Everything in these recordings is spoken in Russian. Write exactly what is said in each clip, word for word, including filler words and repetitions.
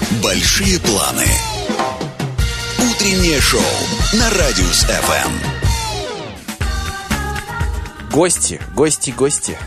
Большие планы. Утреннее шоу на Радиус эф эм. Гости, гости, гости.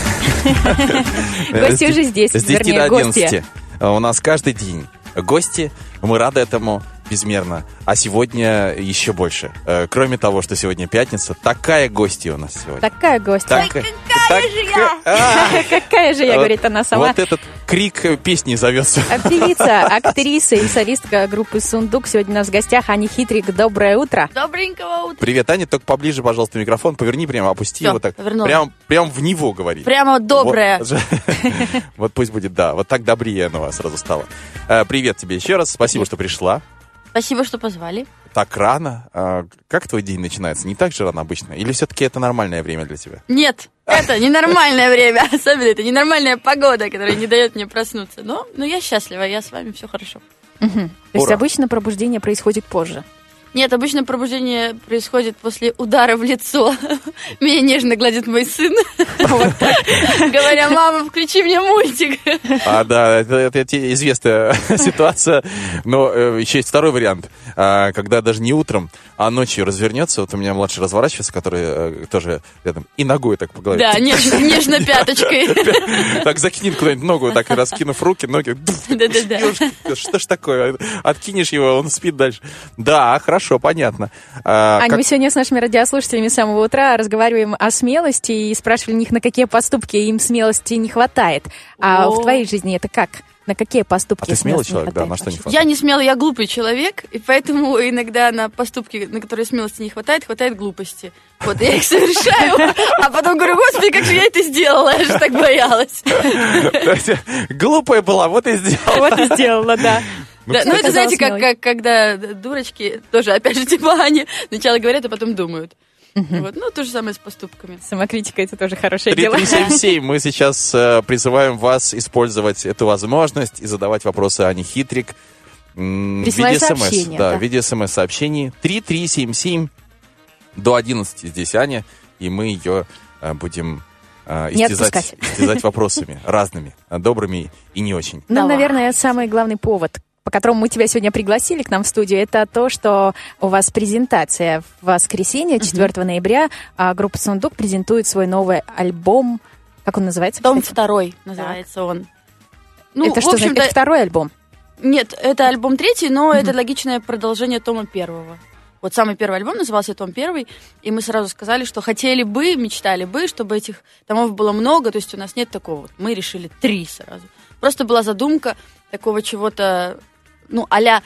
Гости уже здесь, С десяти вернее, до гости. одиннадцати. У нас каждый день гости. Мы рады этому безмерно. А сегодня еще больше. Э, Кроме того, что сегодня пятница, такая гостья у нас сегодня. Такая гостья. Так- Ой, так- какая же я! Какая же я, говорит она сама. Вот этот крик э, песни зовется. А Певица, актриса и солистка группы «Сундук». Сегодня у нас в гостях Аня Хитрик. Доброе утро. Добренького утра. Привет, Аня, только поближе, пожалуйста, микрофон. Поверни прямо, опусти Всё, его так. повернула. Прям, прям в него говори. Прямо доброе. Вот, вот пусть будет, да. Вот так добрее оно сразу стало. Э, Привет тебе еще раз. Спасибо, что пришла. Спасибо, что позвали. Так рано. А как твой день начинается? Не так же рано обычно? Или все-таки это нормальное время для тебя? Нет, это ненормальное время. Особенно это ненормальная погода, которая не дает мне проснуться. Но, но я счастлива, я с вами, все хорошо. Мгм. То есть Ура. обычно пробуждение происходит позже. Нет, обычно пробуждение происходит после удара в лицо. Меня нежно гладит мой сын. Вот так. Говоря: мама, включи мне мультик. А, да, это, это те- известная ситуация. Но э, еще есть второй вариант. А, когда даже не утром, а ночью развернется. Вот у меня младший разворачивается, который э, тоже рядом. И ногой так по голове. Да, нежно, нежно пяточкой. Так закинет куда-нибудь ногу, так и раскинув руки, ноги. Да-да-да. Ёшки, что ж такое? Откинешь его, он спит дальше. Да, хорошо, понятно. А, Аня, как- мы сегодня с нашими радиослушателями с самого утра разговариваем о смелости и спрашивали них, на какие поступки им смелости не хватает. А О. в твоей жизни это как? На какие поступки А ты смелый смелости не человек, да? хватает На что не вообще? хватает? Я не смелый, я глупый человек, и поэтому иногда на поступки, на которые смелости не хватает, хватает глупости. Вот, я их совершаю, а потом говорю: господи, как же я это сделала, я же так боялась. Глупая была, вот и сделала. Вот и сделала, да. Ну, Да, ну, кстати, это, знаете, как, оказалось как когда дурочки, тоже, опять же, типа Ани, сначала говорят, а потом думают. Вот, ну, то же самое с поступками. Самокритика — это тоже хорошее три дело. три семь семь. Мы сейчас э, призываем вас использовать эту возможность и задавать вопросы Ане Хитрик м, в Присылая виде смс. сообщения, Да, да. в виде смс-сообщений. три три семь семь до одиннадцати здесь Аня, и мы ее э, будем э, Не истязать, отпускать. истязать вопросами разными, э, добрыми и не очень. Ну, Давай. наверное, самый главный повод, по которому мы тебя сегодня пригласили к нам в студию, это то, что у вас презентация в воскресенье, четвёртого ноября. а Группа «Сундук» презентует свой новый альбом. Как он называется, Том кстати? второй называется он. Ну, это в что, значит, общем-то, это второй альбом? нет, это альбом третий, но это логичное продолжение Тома первого. Вот самый первый альбом назывался «Том первый», и мы сразу сказали, что хотели бы, мечтали бы, чтобы этих томов было много, то есть у нас нет такого. Вот мы решили три сразу. Просто была задумка такого чего-то, ну, а-ля,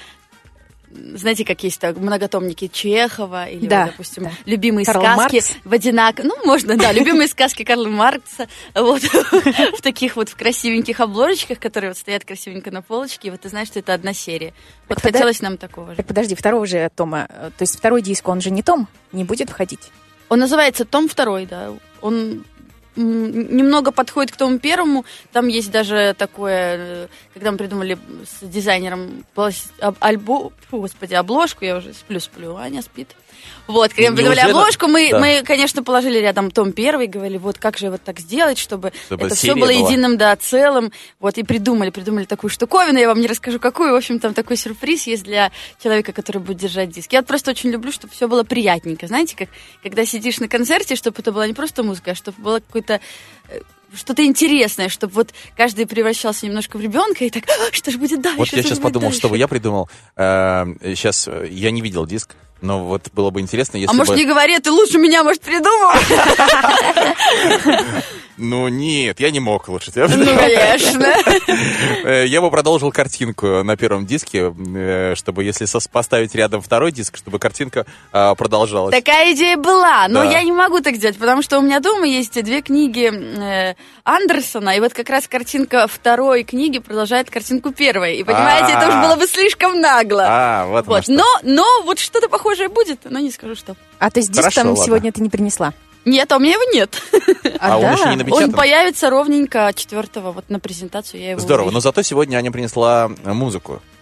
знаете, как есть так, многотомники Чехова или, Да, вот, допустим, да. любимые Карл сказки Маркс. в одинаково. Ну, можно, да, любимые сказки Карла Маркса, вот, в таких вот в красивеньких обложечках, которые вот стоят красивенько на полочке, и вот ты знаешь, что это одна серия. Вот Так, хотелось нам такого же. Так подожди, второго же тома, э, то есть второй диск, он же не том, не будет входить? Он называется «Том второй», да. Он м, немного подходит к тому первому. Там есть даже такое, э, когда мы придумали с дизайнером плас- об- альбо- фу, господи, обложку, я уже сплю-сплю, Аня спит. Вот, когда мы придумали Неужели? обложку, мы, Да. мы, конечно, положили рядом том первый, говорили, вот как же вот так сделать, чтобы, Чтобы это все серия было была. единым, да, целым. Вот, и придумали, придумали такую штуковину, я вам не расскажу какую, в общем, там такой сюрприз есть для человека, который будет держать диск. Я вот просто очень люблю, чтобы все было приятненько, знаете, как когда сидишь на концерте, чтобы это была не просто музыка, а чтобы было какое-то э, что-то интересное, чтобы вот каждый превращался немножко в ребенка и так, «А, что же будет дальше? Вот я что сейчас же будет подумал, дальше?» что бы я придумал. Сейчас я не видел диск, но вот было бы интересно, если А может, бы... не говори, ты лучше меня, может, придумал? Ну нет, я не мог лучше. Ну, конечно. Э, Я бы продолжил картинку на первом диске, э, чтобы если сос- поставить рядом второй диск, чтобы картинка а, продолжалась. Такая идея была, но Да. я не могу так сделать, потому что у меня дома есть две книги э, Андерсона, и вот как раз картинка второй книги продолжает картинку первой. И понимаете, это уже А. было бы слишком нагло. А, вот, оно Вот. что. Но, но вот что-то похожее будет, но не скажу что. А то есть диск Хорошо, там ладно. сегодня ты не принесла? Нет, а у меня его нет. А он да? еще не напечатан. Он появится ровненько четвертого вот на презентацию, я его Здорово, увижу. но зато сегодня Аня принесла э, музыку.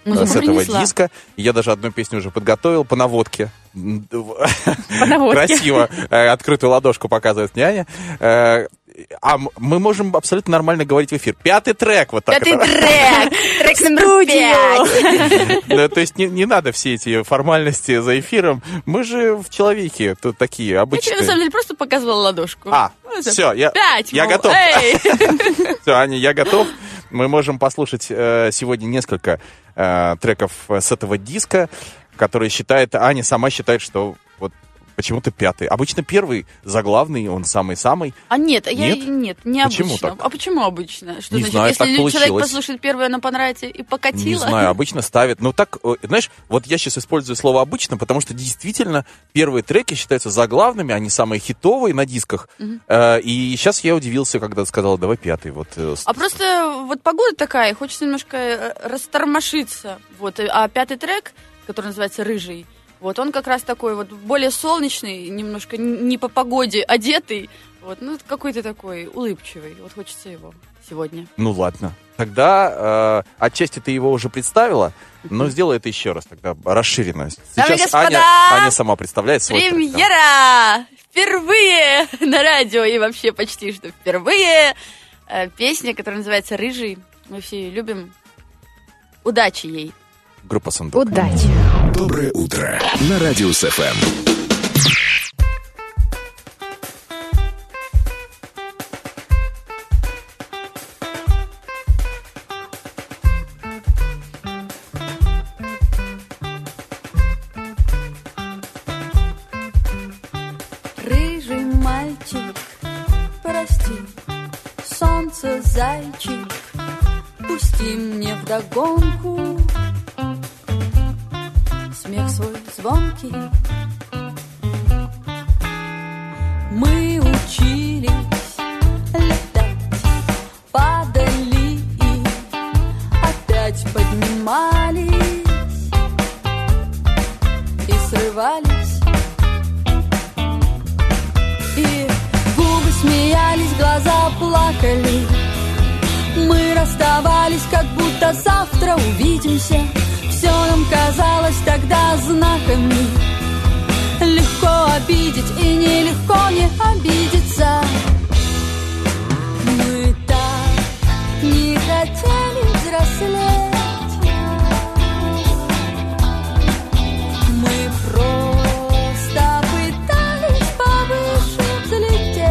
Музыку с этого принесла. диска. Я даже одну песню уже подготовил по наводке. По наводке. Красиво э, открытую ладошку показывает няня. Э, А м- мы можем абсолютно нормально говорить в эфир. Пятый трек, вот так. Пятый это. трек! Трек номер пять! Да, то есть не, не надо все эти формальности за эфиром. Мы же в человеке тут такие Я обычные. тебе на самом деле просто показывала ладошку. А, Ну, это все, я, Пять, я мол, готов. эй! Все, Аня, я готов. Мы можем послушать э, сегодня несколько э, треков с этого диска, которые считает, Аня сама считает, что вот почему-то пятый. Обычно первый, заглавный, он самый-самый. А нет, я Нет? нет, не Почему обычно. так? А почему обычно? Что Не значит, знаю, если так лю- человек получилось. послушает первое, оно понравится и покатило? Не знаю, обычно ставят. Ну так, э, знаешь, вот я сейчас использую слово «обычно», потому что действительно первые треки считаются заглавными, они самые хитовые на дисках. Э, и сейчас я удивился, когда сказала, давай пятый. Вот, э, с- А просто вот погода такая, и хочется немножко э, растормошиться. Вот. А пятый трек, который называется «Рыжий», вот он как раз такой вот более солнечный, немножко н- не по погоде одетый, вот, ну какой-то такой улыбчивый. Вот хочется его сегодня. Ну ладно. Тогда э, отчасти ты его уже представила, но сделай это еще раз тогда расширенно. Дамы и Сейчас господа, Аня, Аня сама представляет свой трек, да. Премьера! Впервые на радио и вообще почти что впервые э, песня, которая называется «Рыжий». Мы все ее любим. Удачи ей! Группа «Сундук». Удачи. Доброе утро на Радиус эф эм. Рыжий мальчик, прости, солнце зайчик, пусти мне вдогонку смех свой звонкий. Мы учились летать, падали и опять поднимались и срывались. И губы смеялись, глаза плакали. Мы расставались, как будто завтра увидимся. Все нам казалось тогда знаками. Легко обидеть и нелегко не обидеться. Мы так не хотели взрослеть. Мы просто пытались повыше взлететь.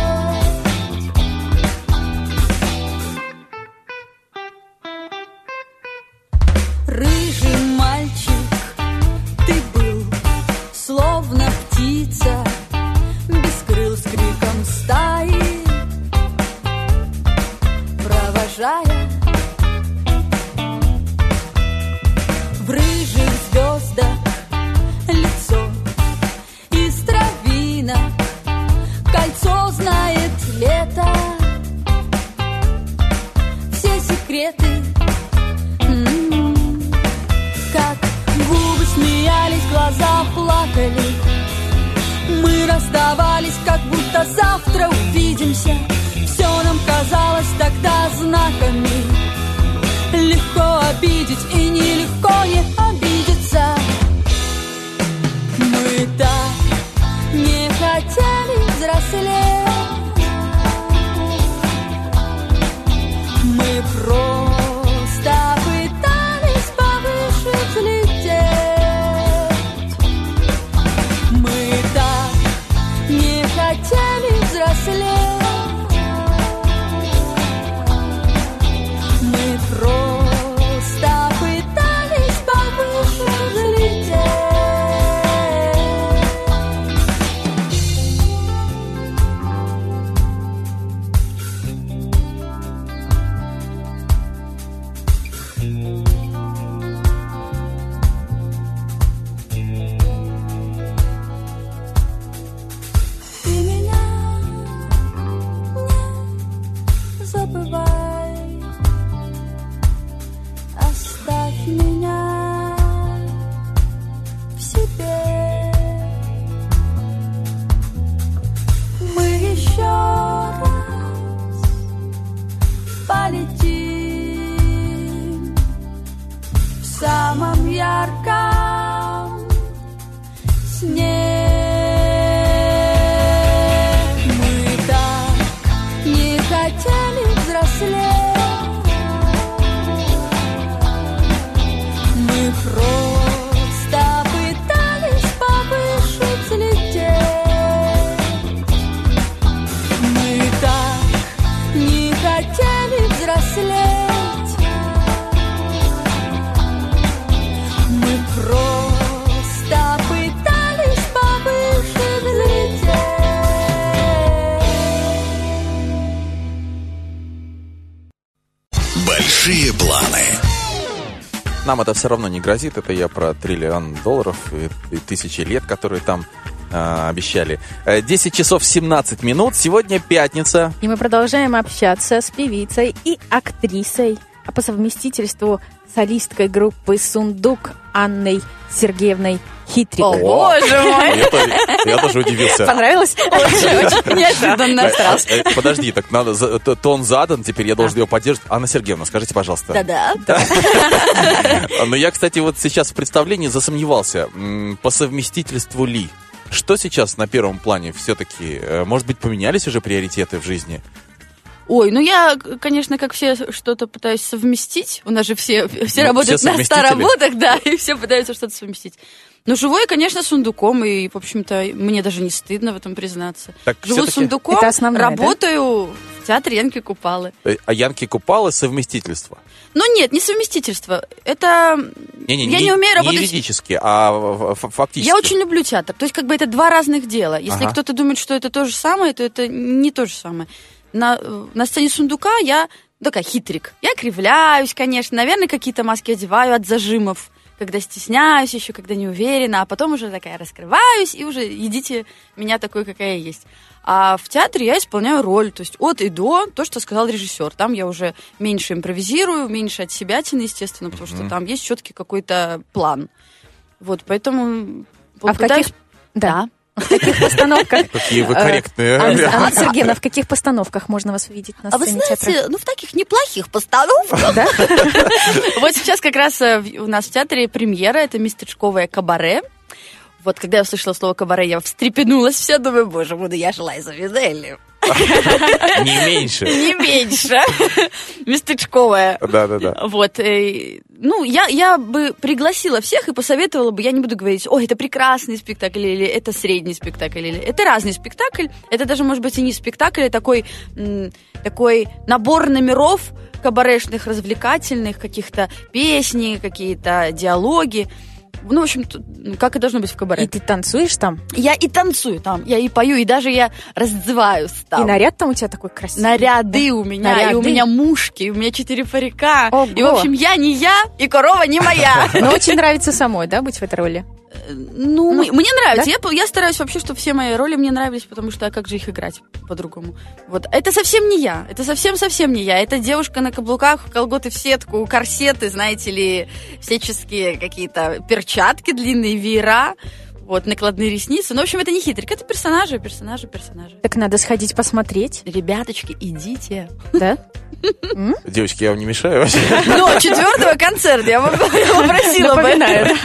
Рыжий мальчик, ты был словно птица, без крыл с криком стаи, провожая в рыжих звездах лицо из травинок. Кольцо знает лето, все секреты. М-м-м. Как губы смеялись, глаза плакали. Мы расставались, как будто завтра увидимся. Все нам казалось тогда знаками. Легко обидеть и нелегко не обидеться. Мы так не хотели взрослеть. Мы просто пытались повыше взлететь. Мы так не хотели взрослеть. Мы просто пытались повыше взлететь. Ты меня не забывай, оставь меня в себе. Мы еще раз полетим самом ярком сне. Мы так не хотели взрослеть, мы просто пытались повыше взлететь. Мы так не хотели взрослеть, мы просто пытались повыше взлететь. Большие планы. Нам это все равно не грозит. Это я про триллион долларов и, и тысячи лет, которые там э, обещали. десять часов семнадцать минут. Сегодня пятница. И мы продолжаем общаться с певицей и актрисой, а по совместительству солисткой группы «Сундук» Анной Сергеевной Хитрик. О, боже мой! Я, тоже- я тоже удивился. Понравилось? Очень неожиданно. А, э, Подожди, так надо, за- т- тон задан, теперь я должен его поддерживать. Анна Сергеевна, скажите, пожалуйста. Да-да. Но я, кстати, вот сейчас в представлении засомневался. М, По совместительству ли? Что сейчас на первом плане все-таки? э, Может быть, поменялись уже приоритеты в жизни? Ой, ну я, конечно, как все что-то пытаюсь совместить. У нас же все, все Ну, работают все на ста совместители. работах, да, и все пытаются что-то совместить. Но живу я, конечно, сундуком, и, в общем-то, мне даже не стыдно в этом признаться. Так Живу всё-таки- сундуком, Это основное, да? работаю в театре Янки Купалы. Э, А Янки Купалы совместительство? Но нет, не совместительство. Это... Не-не, я не, умею работать... Не юридически, а в- в- фактически. Я очень люблю театр. То есть, как бы это два разных дела. Если Ага. кто-то думает, что это то же самое, то это не то же самое. На, на сцене сундука я такая хитрик. Я кривляюсь, конечно. Наверное, какие-то маски одеваю от зажимов, когда стесняюсь еще, когда не уверена. А потом уже такая раскрываюсь, и уже идите меня такой, какая я есть. А в театре я исполняю роль. То есть от и до, то, что сказал режиссер. Там я уже меньше импровизирую, меньше от себятины, естественно, потому что там есть четкий какой-то план. Вот, поэтому... А в попытаюсь- каких... Да. Да. В каких постановках? Какие вы Э, корректные. Анна Анна Сергеевна, в каких постановках можно вас увидеть на А вы сцене театра? знаете, ну в таких неплохих постановках. Да? Вот сейчас как раз э, в- у нас в театре премьера, это местечковое кабаре. Вот когда я услышала слово кабаре, я встрепенулась вся, думаю, боже, буду я жила из Авизели. Не меньше. Не меньше. Местечковое. Да-да-да. Вот. э, Ну, я, я бы пригласила всех и посоветовала бы, я не буду говорить, ой, это прекрасный спектакль, или это средний спектакль, или это разный спектакль. Это даже, может быть, и не спектакль, а такой, м, такой набор номеров кабарешных, развлекательных, каких-то песни, какие-то диалоги. Ну, в общем, т- как и должно быть в кабаре. И ты танцуешь там? Я и танцую там, я и пою, и даже я раздеваюсь там. И наряд там у тебя такой красивый. Наряды да? у меня, и у Наряды. меня мушки, и у меня четыре парика. Ого. И, в общем, я не я, и корова не моя. Но очень нравится самой, да, быть в этой роли? Ну, м- мне нравится. да? Я, по- я стараюсь вообще, чтобы все мои роли мне нравились, потому что а как же их играть по-другому? Вот. Это совсем не я. Это совсем-совсем не я. Это девушка на каблуках, колготы в сетку, корсеты, знаете ли, всяческие какие-то перчатки длинные, веера, вот, накладные ресницы. Ну, в общем, это не хитрик, это персонажи, персонажи, персонажи. Так надо сходить посмотреть, Ребяточки, идите. да? Девочки, я вам не мешаю вообще? Но четвертого концерта я могу- я попросила бы. Напоминаю.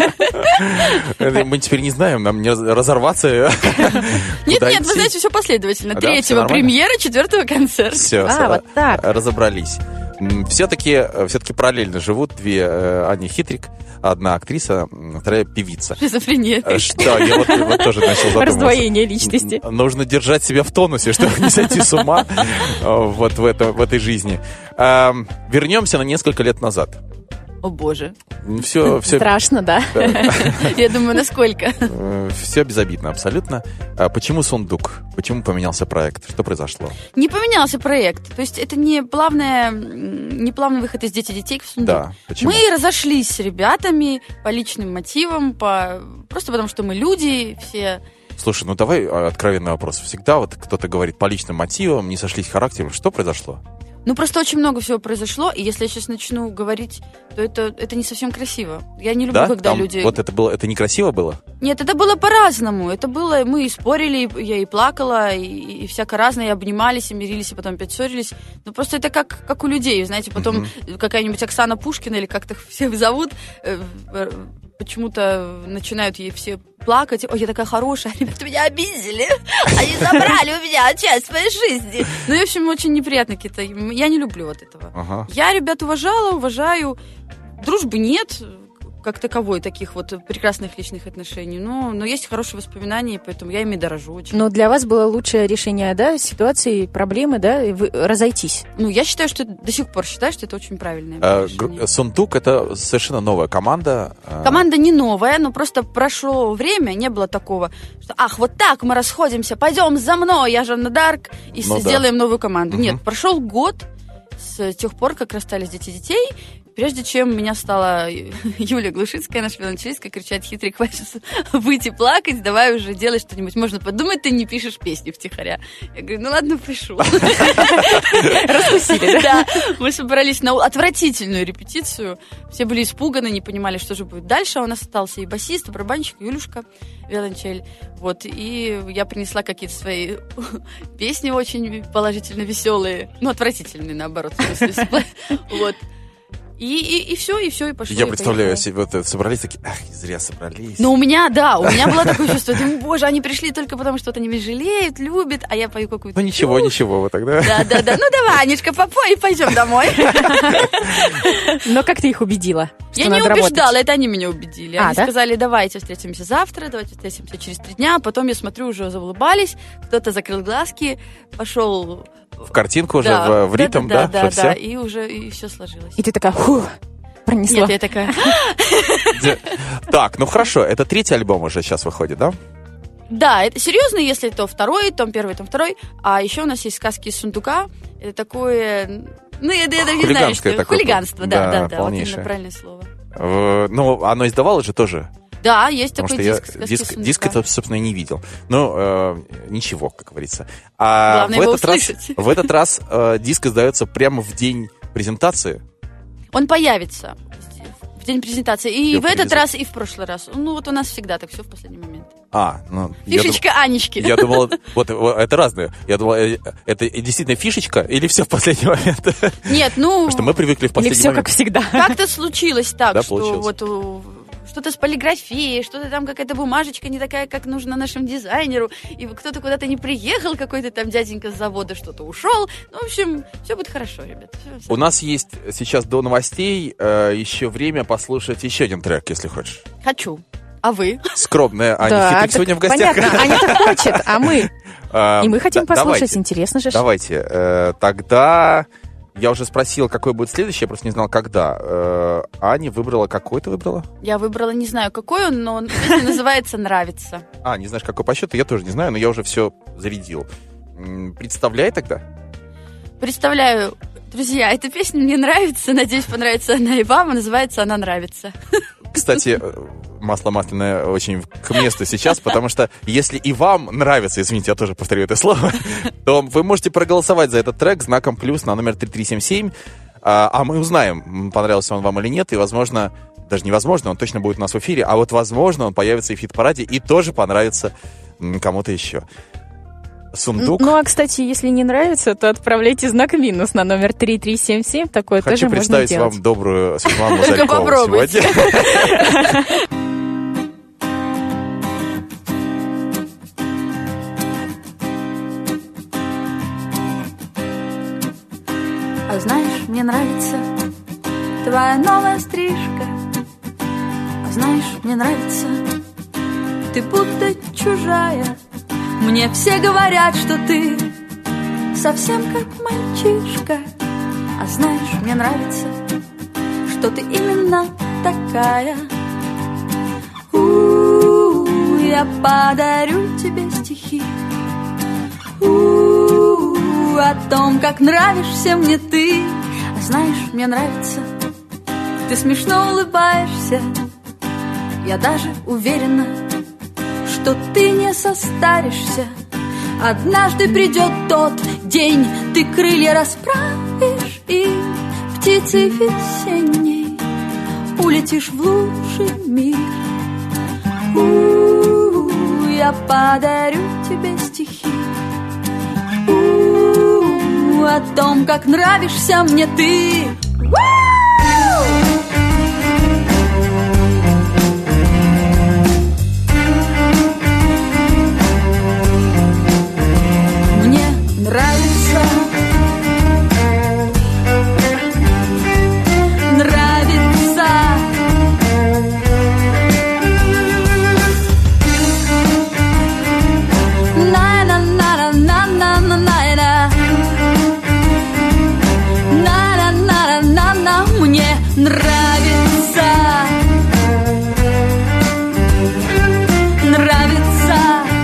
Мы теперь не знаем, нам не раз- разорваться. Нет, нет, вы знаете, все последовательно. Да, всё Третьего нормально? премьера, четвертого концерт. Все, А, вот так. разобрались. Все-таки все-таки параллельно живут две э, Аня Хитрик, одна актриса, м, вторая певица. Шизофрения. Э, Что, я вот, вот тоже начал задумываться. Раздвоение личности. Н- Нужно держать себя в тонусе, чтобы не сойти с ума э, вот в, это, в этой жизни. Эм, Вернемся на несколько лет назад. О боже. Все, все, Страшно, да? Я думаю, насколько. все безобидно абсолютно. А почему «Сундук»? Почему поменялся проект? Что произошло? Не поменялся проект. То есть это не, плавная, м, не плавный выход из «Дети детей» в сундук. Да, почему? Мы разошлись с ребятами по личным мотивам, по... просто потому что мы люди, все... Слушай, ну давай а, откровенный вопрос. Всегда вот кто-то говорит по личным мотивам, не сошлись характером. Что произошло? Ну, просто очень много всего произошло, и если я сейчас начну говорить, то это, это не совсем красиво. Я не люблю, Да? когда Там люди... Вот это было, это некрасиво было? Нет, это было по-разному. Это было, мы и спорили, и я и плакала, и, и всяко разное, и обнимались, и мирились, и потом опять ссорились. Ну, просто это как, как у людей, знаете, потом mm-hmm. какая-нибудь Оксана Пушкина, или как-то всех зовут, э, э, почему-то начинают ей все плакать. Ой, я такая хорошая, ребята меня обидели, они забрали у меня часть моей жизни. Ну, в общем, очень неприятно какие-то. Я не люблю вот этого. Ага. Я ребят уважала, уважаю. Дружбы нет, как таковой, таких вот прекрасных личных отношений. Но, но есть хорошие воспоминания, поэтому я ими дорожу очень. Но для вас было лучшее решение, да, ситуации, проблемы, да, и вы, разойтись? Ну, я считаю, что до сих пор считаю, что это очень правильное А, решение. Гру- Сундук — это совершенно новая команда. а, Команда не новая, но просто прошло время, не было такого, что ах, вот так мы расходимся, пойдем за мной, я Жанна Дарк, и Ну с- да. сделаем новую команду. Мгм. Нет, прошел год с тех пор, как расстались дети детей, прежде чем меня стала Юлия Глушицкая, наша виолончелистка, кричать: хитрый, хватит выйти плакать, давай уже делай что-нибудь. Можно подумать, ты не пишешь песни втихаря. Я говорю, ну ладно, пишу. Раскусили, Да, мы собрались на отвратительную репетицию. Все были испуганы, не понимали, что же будет дальше. А у нас остался и басист, и барабанщик, и Юлюшка, виолончель. Вот, и я принесла какие-то свои песни очень положительно веселые. Ну, отвратительные, наоборот. в смысле. Вот. И, и, и все, и все, и пошло. Я и представляю, поехало. себе, вот это собрались такие, ах, зря собрались. Но у меня, да, у меня было такое чувство, думаю, боже, они пришли только потому, что вот они меня жалеют, любят, а я пою какую-то... Ну ничего, ничего, вот тогда. Да, да, да, ну давай, Анечка, попой и пойдем домой. Но как ты их убедила? Что Я не надо работать? убеждала, это они меня убедили. А, Они да? сказали, давайте встретимся завтра, давайте встретимся через три дня. Потом, я смотрю, уже заулыбались, кто-то закрыл глазки, пошел... В картинку уже, Да, в, в ритм, да? да? Да, что да, всё? да, и уже и все сложилось. И ты такая, фу, пронесла. Нет, я такая... Де- Так, ну хорошо, это третий альбом уже сейчас выходит, да? Да, это серьезно, если то второй, том первый, том второй. А еще у нас есть сказки из сундука. Это такое... Ну, я, я даже не знаю, Хулиганское что... такое, Хулиганство, да, да, да, да. Вот полнейшее. именно правильное слово. В- Ну, оно издавалось же тоже. Да, есть Потому такой что диск. я «Сказки диск, из сундука». диск это, собственно, и не видел. Ну, э, ничего, как говорится. А Главное в его этот раз, услышать. в этот раз э, диск издается прямо в день презентации. Он появится в день презентации. И Я в этот привезу. раз, и в прошлый раз. Ну, вот у нас всегда так все в последний момент. А, ну... я Фишечка Анечки. дум- Я думал, вот, вот это разное. Я думал, э, это действительно фишечка или все в последний момент? Нет, ну... Потому что мы привыкли в Или последний все момент. как всегда. Как-то случилось так, Да, что получилось. вот у- что-то с полиграфией, что-то там какая-то бумажечка не такая, как нужно нашему дизайнеру, и кто-то куда-то не приехал, какой-то там дяденька с завода что-то ушел. Ну, в общем, все будет хорошо, ребят. Всё- всё. У нас есть сейчас до новостей э, еще время послушать еще один трек, если хочешь. Хочу. А вы? Скромная Аня Да, Хитрик так сегодня в гостях. понятно, Аня хочет, а мы? А, И мы хотим да- послушать, давайте. интересно же. Давайте. Э, Тогда я уже спросил, какой будет следующий, я просто не знал, когда. Э, Аня выбрала, какой ты выбрала? Я выбрала, не знаю, какой он, но он песня называется «Нравится». А, не знаешь, какой по счету? Я тоже не знаю, но я уже все зарядил. М, Представляй тогда. Представляю, друзья, эта песня мне нравится, надеюсь, понравится она и вам, а называется «Она нравится». Кстати, э, масло масляное очень к месту сейчас, потому что если и вам нравится, извините, я тоже повторю это слово, то вы можете проголосовать за этот трек знаком плюс на номер три три семь семь, а, а мы узнаем, м, понравился он вам или нет, и, возможно, даже невозможно, он точно будет у нас в эфире, а вот, возможно, он появится и в хит-параде, и тоже понравится м, кому-то еще. Сундук. Ну, а, кстати, если не нравится, то отправляйте знак минус на номер три три семь семь. Такое Хочу тоже можно представить делать. вам добрую Светлану Только Зарькову попробуйте. сегодня. А знаешь, мне нравится твоя новая стрижка. А знаешь, мне нравится, ты будто чужая. Мне все говорят, что ты совсем как мальчишка. А знаешь, мне нравится, что ты именно такая. У-у-у, я подарю тебе стихи У-у-у, о том, как нравишься мне ты. А знаешь, мне нравится, ты смешно улыбаешься. Я даже уверена, что ты не состаришься. Однажды придет тот день, ты крылья расправишь И птицей весенней улетишь в лучший мир. У-у-у, я подарю тебе стихи У-у-у, о том, как нравишься мне ты. Мне нравится, нравится. На-на-на-на-на-на-на-на. На-на-на-на-на-на. Мне нравится, нравится.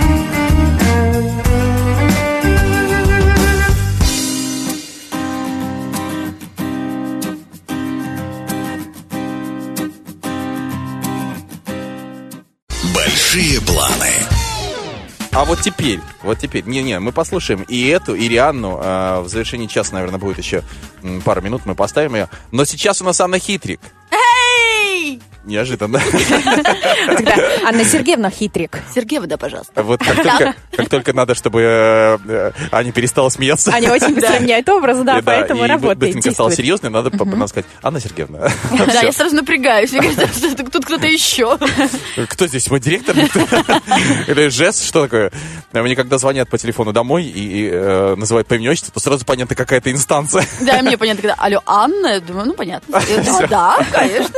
Большие планы. А вот теперь, вот теперь, не-не, мы послушаем и эту, и Рианну. Э, в завершении часа, наверное, будет еще м, пару минут, мы поставим ее. Но сейчас у нас Анна Хитрик. Эй! Неожиданно. Тогда Анна Сергеевна Хитрик. Сергеева, да, пожалуйста. Вот как только, как только надо, чтобы э, э, Аня перестала смеяться. Аня очень быстро меняет образ, да, И поэтому и работает, быстренько стала действует. серьезной, надо uh-huh. надо сказать: Анна Сергеевна. Да, я сразу напрягаюсь. Мне кажется, что тут кто-то еще. Кто здесь, мой директор? Или жест, что такое? Мне когда звонят по телефону домой и э, называют по имени отчеству, то сразу понятно, какая-то инстанция. Да, мне понятно, когда алло, Анна, я думаю, ну понятно. Я думаю, да, конечно.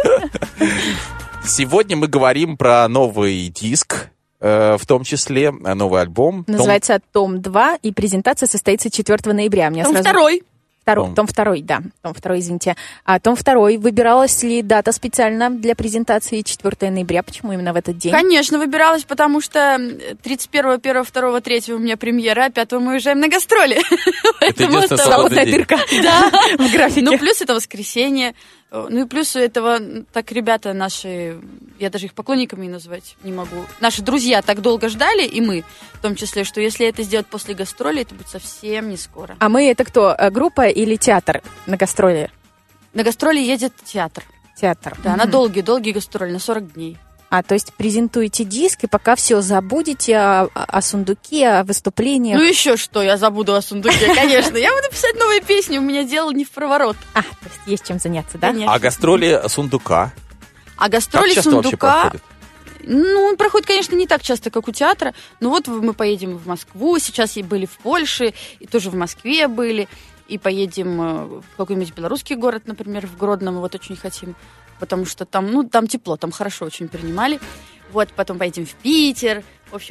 Сегодня мы говорим про новый диск, э, в том числе новый альбом. Называется «Том два», и презентация состоится четвёртого ноября. Мне Том сразу... второй. Второй, Том. том второй, да. Том второй, извините. А том второй, выбиралась ли дата специально для презентации четвёртого ноября? Почему именно в этот день? Конечно, выбиралась, потому что тридцать первого, первого, второго, третьего у меня премьера, а пятого мы уезжаем на гастроли. Это единственное Холодная свободное день. дырка в графике. Ну, плюс это воскресенье. Ну и плюс этого, так ребята наши, я даже их поклонниками назвать не могу, наши друзья так долго ждали, и мы, в том числе, что если это сделать после гастроли, это будет совсем не скоро. А мы это кто? э, Группа или театр на гастроли? На гастроли едет театр. Театр. Да, Мгм. на долгие-долгие гастроли, на сорок дней. А, то есть презентуете диск, и пока все забудете о, о сундуке, о выступлениях. Ну еще что, я забуду о сундуке, конечно. Я буду писать новые песни, у меня дело не в проворот. А, то есть есть чем заняться, да? Конечно. А гастроли сундука? А Как гастроли часто вообще сундука... проходят? Ну, он проходит, конечно, не так часто, как у театра. Но вот мы поедем в Москву, сейчас и были в Польше, и тоже в Москве были. И поедем э, в какой-нибудь белорусский город, например, в Гродно, мы вот очень хотим. Потому что там, ну, там тепло, там хорошо очень принимали. Вот, потом поедем в Питер. В общем,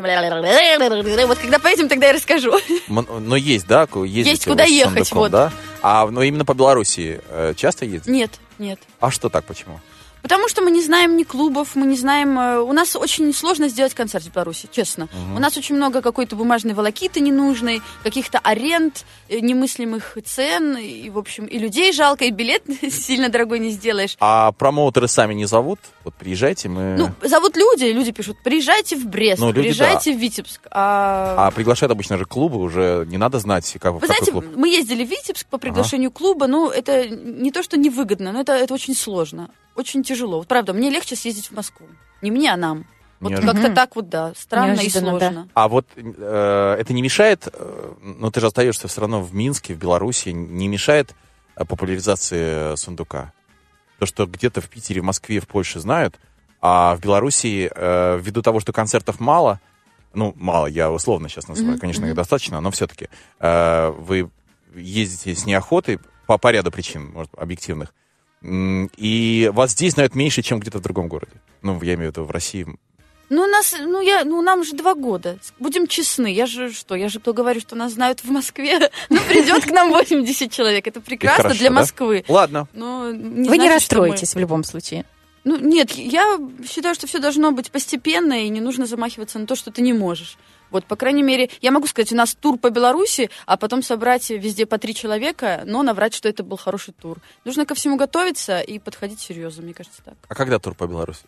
вот когда поедем, тогда я расскажу. М- Но есть, да? ездите Есть куда вы с ехать, сундуком, вот. да? А ну, именно по Белоруссии э, часто ездите? Нет, нет. А что так, почему? Потому что мы не знаем ни клубов, мы не знаем... э, У нас очень сложно сделать концерт в Беларуси, честно. Мгм. У нас очень много какой-то бумажной волокиты ненужной, каких-то аренд, э, немыслимых цен, и, в общем, и людей жалко, и билет сильно дорогой не сделаешь. А промоутеры сами не зовут? Вот приезжайте, мы... Ну, зовут люди, люди пишут, приезжайте в Брест, Ну, люди, приезжайте в Витебск. А... А приглашают обычно же клубы, уже не надо знать, как, в Вы какой знаете, клуб. мы ездили в Витебск по приглашению клуба, ну, это не то, что невыгодно, но это, это очень сложно, очень тяжело. Вот правда, мне легче съездить в Москву. Не мне, а нам. Вот Неожиданно. как-то Мгм. так вот, да, странно Неожиданно, и да. сложно. А вот э, это не мешает, э, ну ты же остаешься все равно в Минске, в Беларуси, не мешает э, популяризации э, сундука? То, что где-то в Питере, в Москве, в Польше знают, а в Беларуси, э, ввиду того, что концертов мало, ну, мало, я условно сейчас называю, Мгм, конечно, мгм. их достаточно, но все-таки э, вы ездите с неохотой по, по ряду причин, может, объективных, м, и вас здесь знают меньше, чем где-то в другом городе. Ну, я имею в виду в России. Ну, у нас, ну, я, ну, нам же два года. Будем честны. Я же что? Я же кто говорю, что нас знают в Москве. Ну, придет к нам восемьдесят человек. Это прекрасно хорошо, для да? Москвы. Ладно. Но не Вы не значит, что мы- расстроитесь в любом случае. Ну, нет, я считаю, что все должно быть постепенно, и не нужно замахиваться на то, что ты не можешь. Вот, по крайней мере, я могу сказать, у нас тур по Беларуси, а потом собрать везде по три человека, но наврать, что это был хороший тур. Нужно ко всему готовиться и подходить серьезно, мне кажется, так. А когда тур по Беларуси?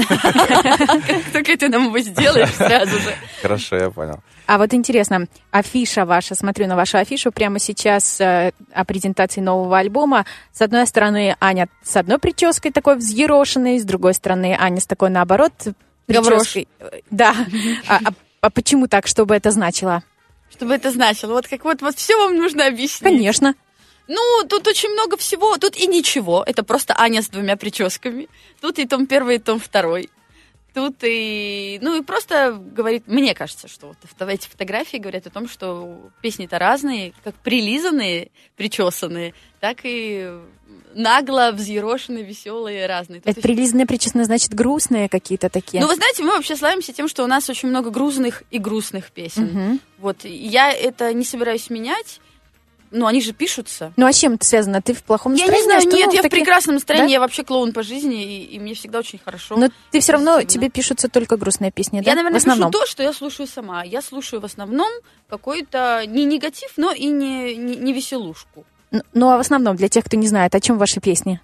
Как только ты нам его сделаешь сразу же. Хорошо, я понял. А вот интересно, афиша ваша, смотрю на вашу афишу прямо сейчас э, о презентации нового альбома. С одной стороны, Аня с одной прической такой взъерошенной, с другой стороны, Аня с такой, наоборот, прической. Да. А, а, а почему так, что бы это значило? Что бы это значило? Вот как вот, вот все вам нужно объяснить. Конечно. Ну, тут очень много всего. Тут и ничего. Это просто Аня с двумя прическами. Тут и том первый, и том второй. Тут и... Ну, и просто говорит... Мне кажется, что вот эти фотографии говорят о том, что песни-то разные, как прилизанные, причесанные, так и нагло взъерошенные, веселые, разные. Тут Это еще... прилизанные, причесанные, значит, грустные какие-то такие. Ну, вы знаете, мы вообще славимся тем, что у нас очень много грустных и грустных песен. Угу. Вот, я это не собираюсь менять. Ну, они же пишутся. Ну, а с чем это связано? Ты в плохом Я настроении? не знаю, Что, нет, ну, я таки... в прекрасном настроении, Да? я вообще клоун по жизни, и, и мне всегда очень хорошо. Но ты все равно, Позитивно. тебе пишутся только грустные песни, да? Я, наверное, в основном. пишу то, что я слушаю сама. Я слушаю в основном какой-то не негатив, но и не, не, не веселушку. Н- Ну, а в основном, для тех, кто не знает, о чем ваши песни?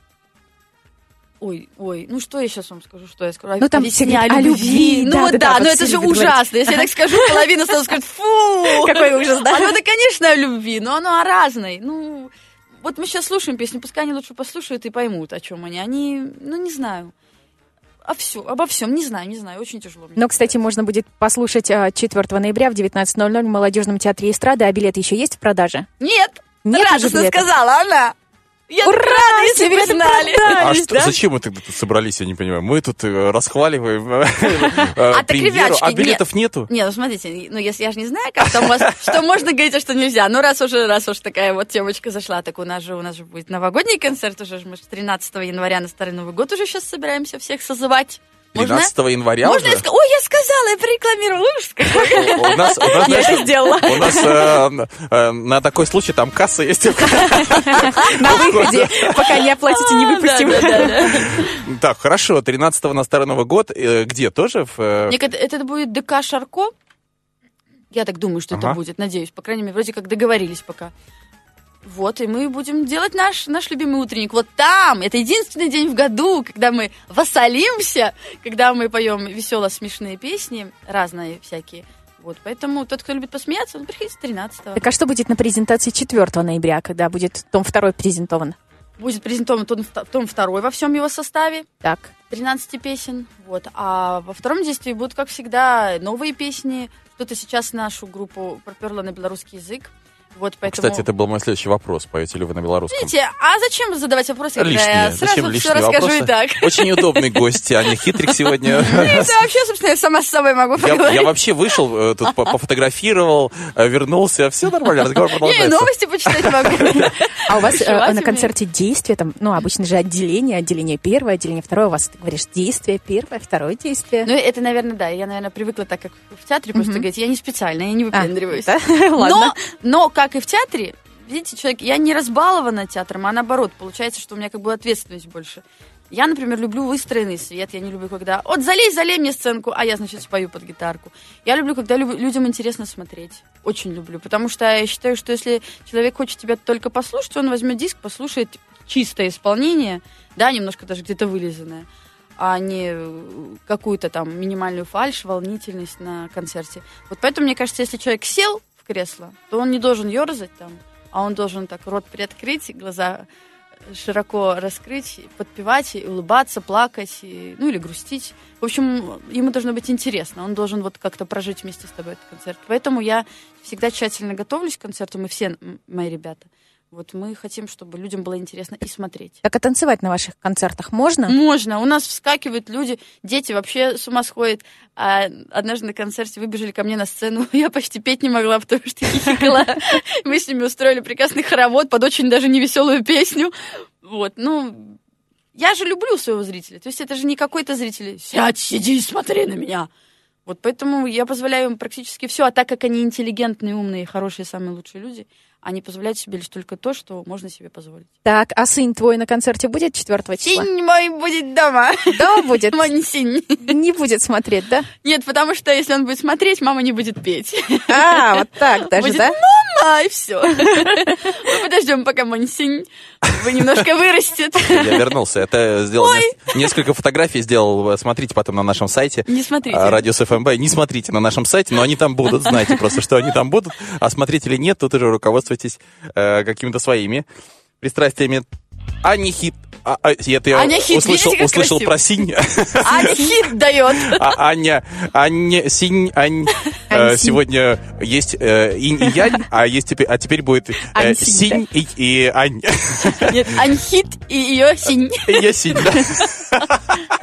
Ой, ой, ну что я сейчас вам скажу, что я скажу? Ну, там О все весне, говорят о о любви. любви. Ну Да, вот да, да, да, но вот это все же любят говорить. ужасно. Если я так скажу, половина сразу скажет, фу! Какой ужас, да? А ну это, конечно, о любви, но оно о разной. Ну, вот мы сейчас слушаем песню, пускай они лучше послушают и поймут, о чем они. Они, ну, не знаю. О все, обо всем, не знаю, не знаю, очень тяжело. Но, кстати, можно будет послушать а, четвёртого ноября в девятнадцать ноль ноль в Молодежном театре эстрады, а билеты еще есть в продаже? Нет, Нет уже радостно билетов? сказала она. Я Ура, так рада, если все бы билеты знали. А продались, что, да? зачем мы тогда тут собрались, я не понимаю? Мы тут э, расхваливаем э, э, так премьеру, ребятушки, а билетов нету? Не, ну смотрите, ну если я же не знаю, как там у вас, что можно говорить, а что нельзя. Ну раз уже, раз уж такая вот темочка зашла, так у нас же, у нас же будет новогодний концерт уже, мы же тринадцатого января на Старый Новый год уже сейчас собираемся всех созывать. Можно? тринадцатого января Можно уже? я сказала? Ой, я сказала, я прорекламировала. Ужас какой. У нас, у нас, Я это знаешь, сделала. у нас э, э, на такой случай там касса есть. На выходе, пока не оплатите, не выпустим. Да, да, да, да. Так, хорошо, тринадцатого на Старый Новый год. Э, Где, тоже? В, э, Мне кажется, это будет ДК «Шарко». Я так думаю, что это Ага. будет, надеюсь. По крайней мере, вроде как договорились пока. Вот, и мы будем делать наш, наш любимый утренник. Вот там, это единственный день в году, когда мы веселимся, когда мы поем весело смешные песни, разные всякие. Вот, поэтому тот, кто любит посмеяться, он приходит тринадцатого. Так а что будет на презентации четвёртого ноября, когда будет том второй презентован? Будет презентован том, том второй во всем его составе, Так. тринадцать песен. Вот. А во втором действии будут, как всегда, новые песни. Кто-то сейчас нашу группу проперла на белорусский язык. Вот, поэтому... Кстати, это был мой следующий вопрос. Поете ли вы на белорусском? Видите, а зачем задавать вопросы, когда Лишние. я сразу Зачем все лишние расскажу вопросы? и так? Очень удобный гость, Аня Хитрик сегодня. Ну, это вообще, собственно, я сама с собой могу Я, поговорить. я вообще вышел, э, тут по- пофотографировал, э, вернулся, все нормально, разговор Я и продолжается. новости почитать могу. А у вас э, Желательно. на концерте действие, там, ну, обычно же отделение, отделение первое, отделение второе, у вас, ты говоришь, действие первое, второе действие. Ну, это, наверное, да. Я, наверное, привыкла так, как в театре, просто Мгм. говорить, я не специально, я не А, выпендриваюсь. да? Но, Ладно. но, как и в театре, видите, человек, я не разбалована театром, а наоборот, получается, что у меня как бы ответственность больше. Я, например, люблю выстроенный свет, я не люблю, когда вот залей, залей мне сценку, а я, значит, спою под гитарку. Я люблю, когда люб- людям интересно смотреть. Очень люблю, потому что я считаю, что если человек хочет тебя только послушать, он возьмет диск, послушает чистое исполнение, да, немножко даже где-то вылизанное, а не какую-то там минимальную фальшь, волнительность на концерте. Вот поэтому, мне кажется, если человек сел в кресло, то он не должен ерзать там, а он должен так рот приоткрыть, глаза широко раскрыть, подпевать, и улыбаться, плакать, и, ну или грустить. В общем, ему должно быть интересно. Он должен вот как-то прожить вместе с тобой этот концерт. Поэтому я всегда тщательно готовлюсь к концерту, мы все, м, мои ребята. Вот мы хотим, чтобы людям было интересно и смотреть. Так а танцевать на ваших концертах можно? Можно. У нас вскакивают люди, дети вообще с ума сходят. А однажды на концерте выбежали ко мне на сцену. Я почти петь не могла, потому что хихикала. Мы с ними устроили прекрасный хоровод под очень даже невеселую песню. Вот, ну, я же люблю своего зрителя. То есть это же не какой-то зритель. Сядь, сиди, смотри на меня. Вот поэтому я позволяю им практически все. А так как они интеллигентные, умные, хорошие, самые лучшие люди, а не позволять себе лишь только то, что можно себе позволить. Так, а сын твой на концерте будет четвертого числа? Синь мой будет дома. Да, будет. Мой синь. Не будет смотреть, да? Нет, потому что если он будет смотреть, мама не будет петь. А, вот так даже, Будет да? мама, и все. Мы подождем, пока Монсинь вы немножко вырастет. Я вернулся. Это сделал нес- несколько фотографий, сделал. Смотрите потом на нашем сайте. Не смотрите. Радиус эф эм бэ. Не смотрите на нашем сайте, но они там будут. Знаете просто, что они там будут. А смотреть или нет, тут уже руководствуйтесь э, какими-то своими пристрастиями. Ани Хит. А, а, это я Аня Хит, услышал, видите, как услышал красиво? про синь. Аня хит дает. А Аня, Аня, синь, Ань. Э, Ань, сегодня есть э, инь и янь, а, есть теперь, а теперь будет э, Ань, синь, синь и, и Ань. Нет, Ань хит и ее синь. Я синь, да.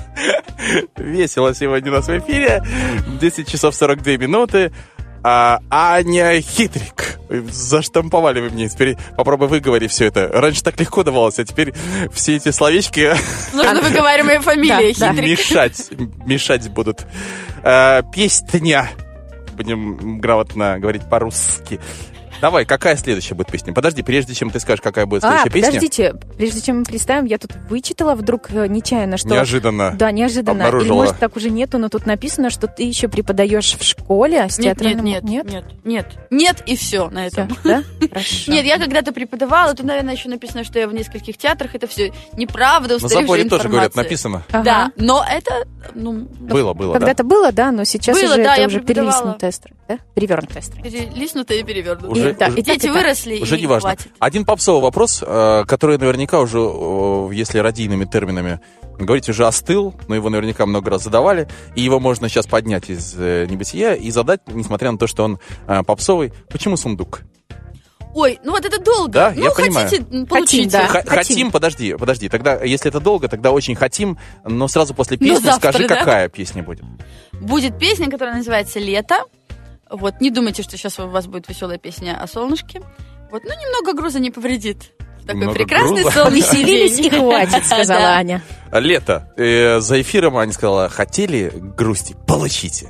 Весело сегодня у нас в эфире. десять часов сорок две минуты. А, Аня Хитрик. Заштамповали вы мне. Теперь попробуй выговори все это. Раньше так легко давалось, а теперь все эти словечки Нужно выговариваемая фамилия, Да, да. хитрик. мешать, мешать будут. А, Песня. Будем грамотно говорить по-русски. Давай, какая следующая будет песня? Подожди, прежде чем ты скажешь, какая будет А, следующая песня. подождите, прежде чем мы представим, я тут вычитала вдруг э, нечаянно, что... Неожиданно. Да, неожиданно. Обнаружила. Или, может, так уже нету, но тут написано, что ты еще преподаешь в школе с Нет, нет, театральным... нет, нет, нет, нет, и все на Всё, этом. да? Хорошо. Нет, я когда-то преподавала, тут, наверное, еще написано, что я в нескольких театрах, это все неправда, На устаревшая заборе тоже, говорят, информация. написано. Ага. Да, но это, ну, Было, было, да. Когда-то было, да, но сейчас Было, уже да, это я уже преподавала. перелистнутая страница, да? Перевернутая страница. перелистнуто и перевернуто. Уже- Да, уже- и так, и Дети так. выросли, Уже и не важно. хватит. Один попсовый вопрос, э, который наверняка уже, э, если радийными терминами говорить, уже остыл, но его наверняка много раз задавали, и его можно сейчас поднять из э, небытия и задать, несмотря на то, что он э, попсовый. Почему сундук? Ой, ну вот это долго. Да, ну, я понимаю. хотите, м, получите. да. Х- хотим. хотим, подожди, подожди. Тогда, если это долго, тогда очень хотим, но сразу после Ну, песни завтра, скажи, да? какая песня будет. Будет песня, которая называется «Лето». Вот, не думайте, что сейчас у вас будет веселая песня о солнышке. Вот, ну, немного груза не повредит. В такой Немного прекрасный груза? солнечный Веселились день. и хватит, сказала Да. Аня. Лето. Э, за эфиром Аня сказала, хотели грусти, получите.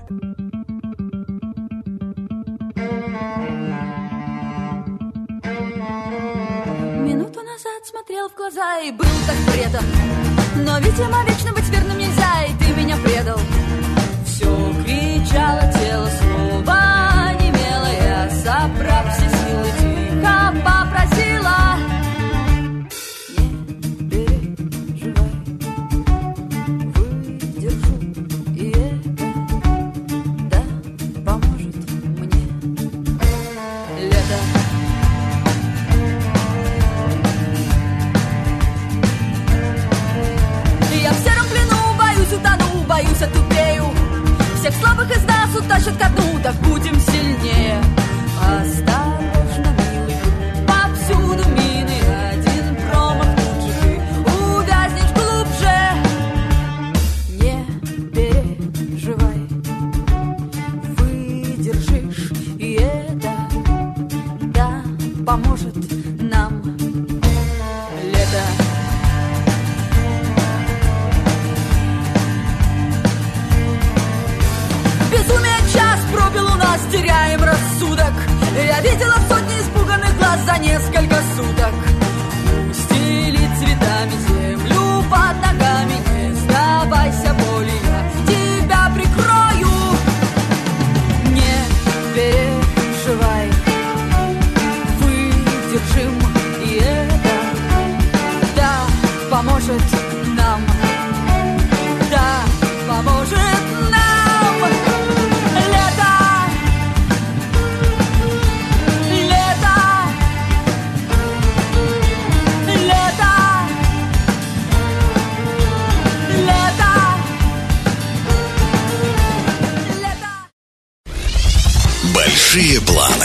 Минуту назад смотрел в глаза и был так предан. Но, видимо, вечно быть верным нельзя, и ты меня предал. Все кричало тело, слово немело. Я, собрав все силы, тихо попросила: не переживай, выдержу, и это, да, поможет мне. Лето. Я в сером плену боюсь, утону, боюсь, отупею. Всех слабых из нас утащат ко дну, так будем сильнее. Осторожно, милый, повсюду мины. Один промах, тут же ты увязнешь глубже. Не переживай, выдержишь, и это, да, поможет нам. Лето. Безумие час пробил у нас, теряем рассудок. Я видела сотни испуганных глаз за несколько суток. Устели цветами землю под ногами. Не сдавайся боли, я тебя прикрою. Не переживай, выдержим, и это, да, поможет нам. Да, поможет нам. Лето, лето, лето, лето, лето. Большие планы.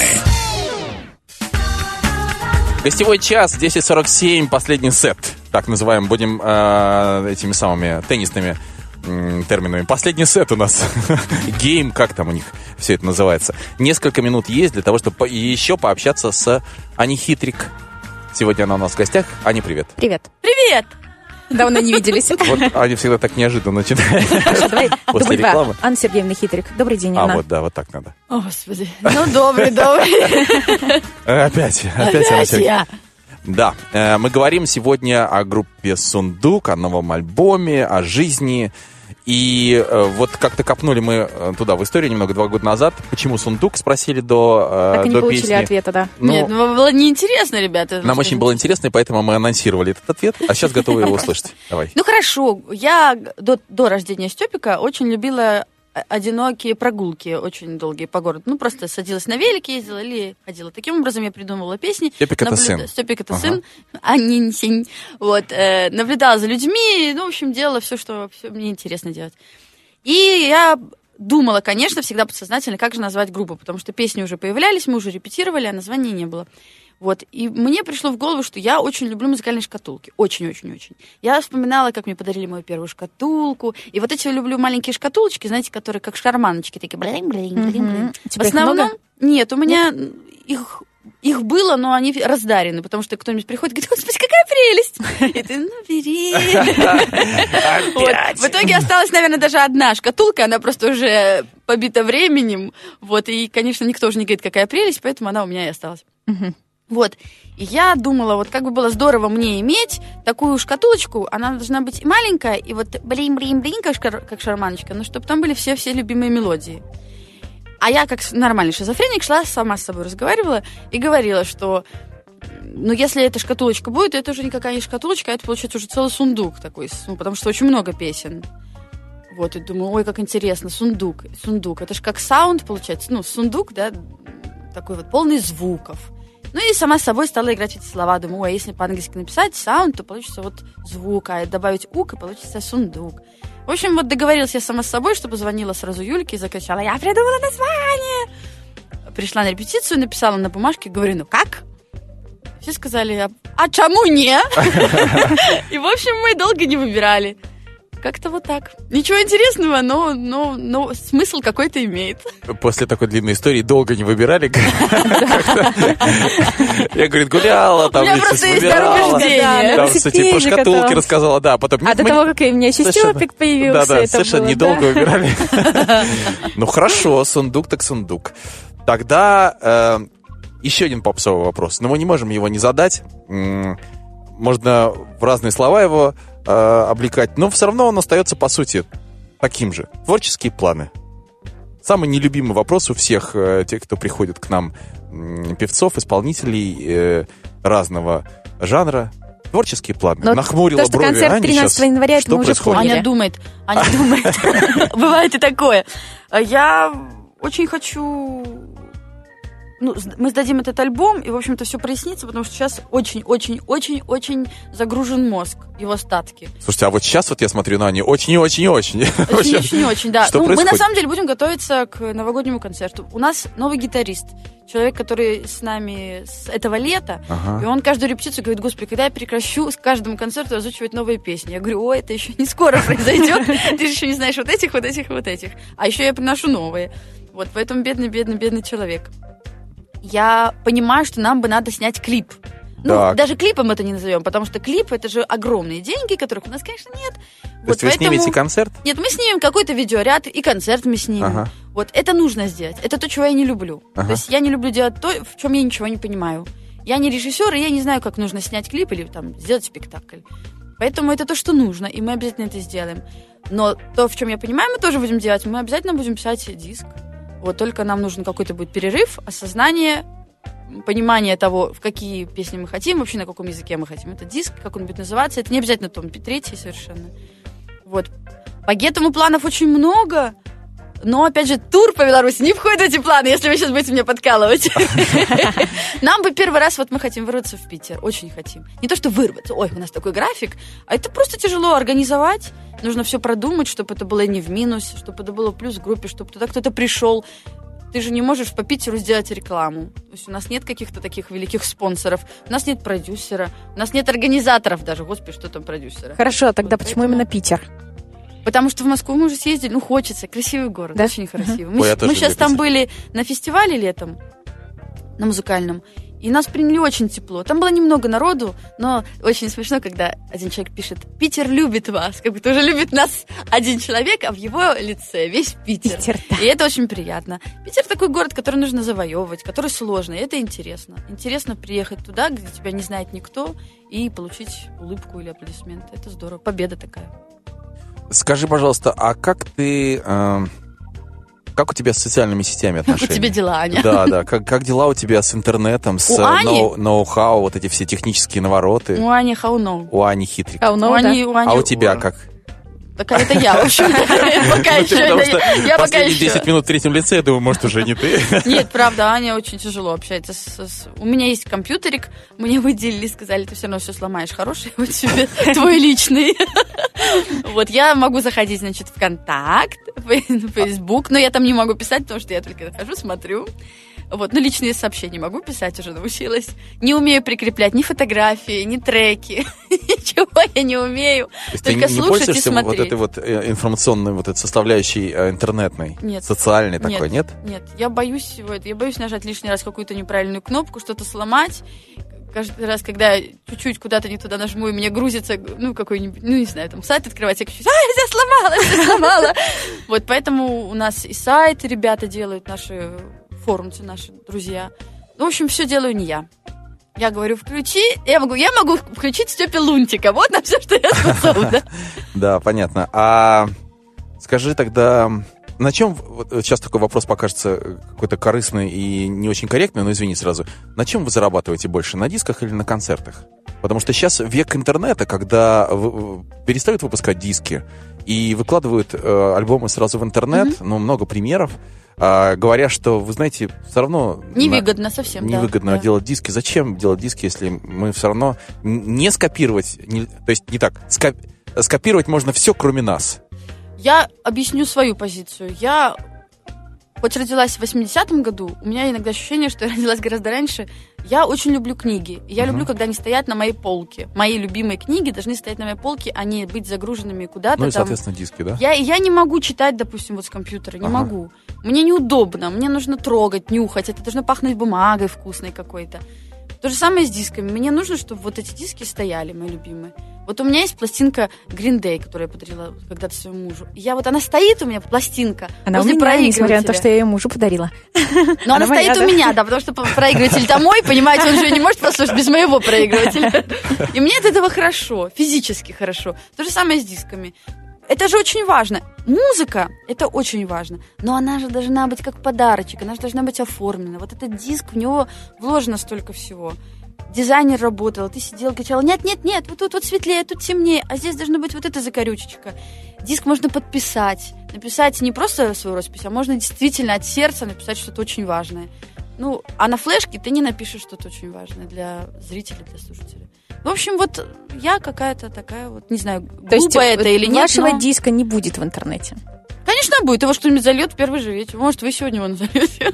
Гостевой час, десять сорок семь, последний сет. Так называем, будем э, этими самыми теннисными м, терминами. Последний сет у нас. Гейм, как там у них все это называется. Несколько минут есть для того, чтобы по- еще пообщаться с Аней Хитрик. Сегодня она у нас в гостях. Аня, привет. Привет. Привет! Давно не виделись. Вот они всегда так неожиданно начинают. Хорошо, давай После дубль два. рекламы. Анна Сергеевна Хитрик. Добрый день, А, Анна. вот, да, вот так надо. О, Господи. Ну, добрый, добрый. Опять, опять Анна Опять Сергеевна. я. Да, э, мы говорим сегодня о группе «Сундук», о новом альбоме, о жизни. И э, вот как-то копнули мы э, туда, в историю немного, два года назад. Почему «Сундук?» спросили до, э, Так и не до получили песни. ответа, да. Ну, Нет, ну было неинтересно, ребята. нам очень было интересно, и поэтому мы анонсировали этот ответ. А сейчас готовы его услышать. Давай. Ну хорошо, я до, до рождения Степика очень любила одинокие прогулки, очень долгие по городу. Ну, просто садилась на велик, ездила или ходила. Таким образом я придумывала песни. Степик — это наблюда- сын. Степик — это Ага. сын, а не сень. Вот, э, наблюдала за людьми, ну, в общем, делала все, что всё мне интересно делать. И я думала, конечно, всегда подсознательно, как же назвать группу, потому что песни уже появлялись, мы уже репетировали, а названия не было. Вот, и мне пришло в голову, что я очень люблю музыкальные шкатулки. Очень-очень-очень. Я вспоминала, как мне подарили мою первую шкатулку. И вот эти люблю маленькие шкатулочки, знаете, которые как шарманочки, такие блин-блин-блин-блин. Мгм. У тебя В их основном... много? Нет, у меня их... Их было, но они раздарены, потому что кто-нибудь приходит и говорит: «Господи, какая прелесть!» И ты, ну, бери. Вот. В итоге осталась, наверное, даже одна шкатулка, она просто уже побита временем. Вот. И, конечно, никто уже не говорит, какая прелесть, поэтому она у меня и осталась. Вот. И я думала, вот как бы было здорово мне иметь такую шкатулочку, она должна быть и маленькая, и вот блин-блин-блин, как, шкар- как шарманочка, но чтобы там были все-все любимые мелодии. А я, как нормальный шизофреник, шла, сама с собой разговаривала и говорила, что ну, если эта шкатулочка будет, это уже никакая не шкатулочка, а это, получается, уже целый сундук такой, ну, потому что очень много песен. Вот, и думаю, ой, как интересно, сундук, сундук, это же как саунд, получается, ну, сундук, да, такой вот полный звуков. Ну и сама с собой стала играть в эти слова. Думаю, ой, если по-английски написать саунд, то получится вот звук, а добавить ук, и получится сундук. В общем, вот договорилась я сама с собой, чтобы позвонила сразу Юльке и закричала: я придумала название! Пришла на репетицию, написала на бумажке, говорю, ну как? Все сказали, а, а чему не? И, в общем, мы долго не выбирали. Как-то вот так. Ничего интересного, но, но, но смысл какой-то имеет. После такой длинной истории долго не выбирали. Я, говорит, гуляла, там У меня здесь просто есть выбирала. дорогождение. Там, кстати, про шкатулки рассказала, да, потом... А до того, как у меня еще Степик появился, Да-да, это совершенно было, недолго да. выбирали. Ну, хорошо, сундук так сундук. Тогда э, еще один попсовый вопрос. Но мы не можем его не задать. М, Можно в разные слова его э, облекать, но все равно он остается, по сути, таким же. Творческие планы. Самый нелюбимый вопрос у всех э, тех, кто приходит к нам, м, певцов, исполнителей э, разного жанра. Творческие планы. Но Нахмурила то, что брови концерт Аня тринадцатого сейчас. января, это Что мы уже происходит? поняли. Аня думает, Аня думает. Бывает и такое. Я очень хочу... Ну, мы сдадим этот альбом, и, в общем-то, все прояснится, потому что сейчас очень-очень-очень-очень загружен мозг, его остатки. Слушайте, а вот сейчас вот я смотрю на Аню очень-очень-очень. Очень-очень-очень, да. Что Ну, мы на происходит? самом деле будем готовиться к новогоднему концерту. У нас новый гитарист, человек, который с нами с этого лета, Ага. и он каждую репетицию говорит: господи, когда я прекращу с каждому концерту озвучивать новые песни? Я говорю: ой, это еще не скоро произойдет, ты же еще не знаешь вот этих, вот этих, вот этих. А еще я приношу новые. Вот, поэтому бедный-бедный-бедный человек. Я понимаю, что нам бы надо снять клип. Ну, Так. даже клипом это не назовем, потому что клип — это же огромные деньги, которых у нас, конечно, нет. То есть вы снимете концерт? Нет, мы снимем какой-то видеоряд, и концерт мы снимем. Ага. Вот, это нужно сделать. Это то, чего я не люблю. Ага. То есть я не люблю делать то, в чем я ничего не понимаю. Я не режиссер, и я не знаю, как нужно снять клип или там сделать спектакль. Поэтому это то, что нужно, и мы обязательно это сделаем. Но то, в чем я понимаю, мы тоже будем делать. Мы обязательно будем писать диск. Вот только нам нужен какой-то будет перерыв, осознание, понимание того, в какие песни мы хотим, вообще на каком языке мы хотим. Это диск, как он будет называться. Это не обязательно том третий совершенно. Вот. По Гетому планов очень много, но, опять же, тур по Беларуси не входит в эти планы, если вы сейчас будете меня подкалывать. Нам бы первый раз, вот мы хотим вырваться в Питер, очень хотим. Не то, что вырваться, ой, у нас такой график, а это просто тяжело организовать. Нужно все продумать, чтобы это было не в минус, чтобы это было в плюс группе, чтобы туда кто-то пришел. Ты же не можешь по Питеру сделать рекламу. То есть у нас нет каких-то таких великих спонсоров, у нас нет продюсера, у нас нет организаторов даже. Господи, что там продюсера? Хорошо, тогда Вот почему поэтому- именно Питер? Потому что в Москву мы уже съездили, ну, хочется, красивый город, Да? очень красивый. Мы, Ой, я щ- тоже мы сейчас люблю там Питер. были на фестивале летом, на музыкальном, И нас приняли очень тепло. Там было немного народу, но очень смешно, когда один человек пишет: «Питер любит вас». Как будто уже любит нас один человек, а в его лице весь Питер. Питер, да. И это очень приятно. Питер такой город, который нужно завоевывать, который сложный. И это интересно. Интересно приехать туда, где тебя не знает никто, и получить улыбку или аплодисменты. Это здорово. Победа такая. Скажи, пожалуйста, а как ты... Э, как у тебя с социальными сетями отношения? Как у тебя дела, Аня? Да, да. Как, как дела у тебя с интернетом, с ноу, ноу-хау, вот эти все технические навороты? У Ани how know. У Ани хитрик. How know, у Ани, да. у Ани... А у тебя как? Так это я, в общем. Пока еще. Потому что Я пока последние еще. десять минут в третьем лице, я думаю, может, уже не ты. Нет, правда, Аня очень тяжело общается. С, с... У меня есть компьютерик, мне выделили, сказали, ты все равно все сломаешь. Хороший вот тебе, твой личный. Вот, я могу заходить, значит, в Контакт, в Фейсбук, но я там не могу писать, потому что я только захожу, смотрю. Вот, ну, личные сообщения могу писать, уже научилась. Не умею прикреплять ни фотографии, ни треки. Ничего я не умею. То есть Только ты не слушать и пользуешься вот смотреть. этой вот э, информационной вот этой составляющей э, интернетной? Нет. Социальной такой, нет? Нет, я боюсь всего этого. Я боюсь нажать лишний раз какую-то неправильную кнопку, что-то сломать. Каждый раз, когда я чуть-чуть куда-то не туда нажму, и мне грузится, ну, какой-нибудь, ну, не знаю, там, сайт открывается, я кричу: а, я тебя сломала, я тебя сломала. Вот, поэтому у нас и сайты ребята делают, наши форумцы, наши друзья. Ну, в общем, все делаю не я. Я говорю, включи, я могу, я могу включить Степе Лунтика. Вот на все, что я способна. Да, понятно. А скажи тогда, на чем, вот сейчас такой вопрос покажется какой-то корыстный и не очень корректный, но извини сразу, на чем вы зарабатываете больше, на дисках или на концертах? Потому что сейчас век интернета, когда в- перестают выпускать диски и выкладывают э, альбомы сразу в интернет, mm-hmm. ну, много примеров, э, говоря, что, вы знаете, все равно... Невыгодно на, совсем, Невыгодно да, да. делать диски. Зачем делать диски, если мы все равно не скопировать, не, то есть не так, ска, скопировать можно все, кроме нас. Я объясню свою позицию. Я, хоть родилась в восьмидесятом году, у меня иногда ощущение, что я родилась гораздо раньше. Я очень люблю книги. И я uh-huh. люблю, когда они стоят на моей полке. Мои любимые книги должны стоять на моей полке, а не быть загруженными куда-то. Ну и, там. соответственно, диски, да? Я, я не могу читать, допустим, вот с компьютера. Не uh-huh. могу. Мне неудобно. Мне нужно трогать, нюхать. Это должно пахнуть бумагой вкусной какой-то. То же самое с дисками. Мне нужно, чтобы вот эти диски стояли, мои любимые. Вот у меня есть пластинка Green Day, которую я подарила когда-то своему мужу. И я вот, она стоит у меня, пластинка. Она у меня, несмотря на то, что я ее мужу подарила. Но она, она стоит у меня, да, потому что проигрыватель-то мой, понимаете, он же не может послушать без моего проигрывателя. И мне от этого хорошо, физически хорошо. То же самое с дисками. Это же очень важно. Музыка, это очень важно. Но она же должна быть как подарочек, она же должна быть оформлена. Вот этот диск, в него вложено столько всего. Дизайнер работал, ты сидел, кричал: нет, нет, нет, вот тут вот светлее, тут темнее, а здесь должна быть вот эта закорючечка. Диск можно подписать. Написать не просто свою роспись, а можно действительно от сердца написать что-то очень важное. Ну, а на флешке ты не напишешь что-то очень важное для зрителя, для слушателя. В общем, вот я какая-то такая вот, не знаю, глупая это или нет. Вашего но... диска не будет в интернете? Конечно, будет. Его что-нибудь зальет в первый же вечер. Может, вы сегодня его назовете.